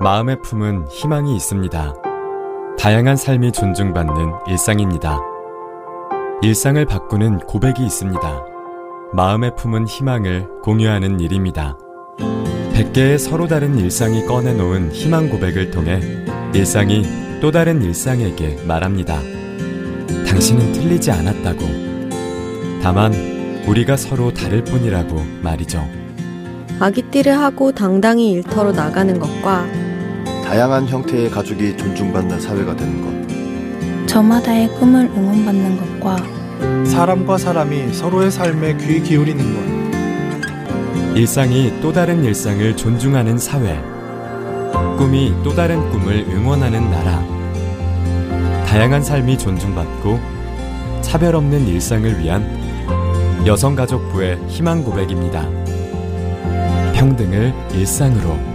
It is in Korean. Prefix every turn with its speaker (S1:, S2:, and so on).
S1: 마음에 품은 희망이 있습니다. 다양한 삶이 존중받는 일상입니다. 일상을 바꾸는 고백이 있습니다. 마음에 품은 희망을 공유하는 일입니다. 100개의 서로 다른 일상이 꺼내놓은 희망 고백을 통해 일상이 또 다른 일상에게 말합니다. 당신은 틀리지 않았다고. 다만 우리가 서로 다를 뿐이라고 말이죠.
S2: 아기띠를 하고 당당히 일터로 나가는 것과
S3: 다양한 형태의 가족이 존중받는 사회가 되는 것,
S4: 저마다의 꿈을 응원받는 것과
S5: 사람과 사람이 서로의 삶에 귀 기울이는 것,
S1: 일상이 또 다른 일상을 존중하는 사회, 꿈이 또 다른 꿈을 응원하는 나라, 다양한 삶이 존중받고 차별 없는 일상을 위한 여성가족부의 희망 고백입니다. 평등을 일상으로.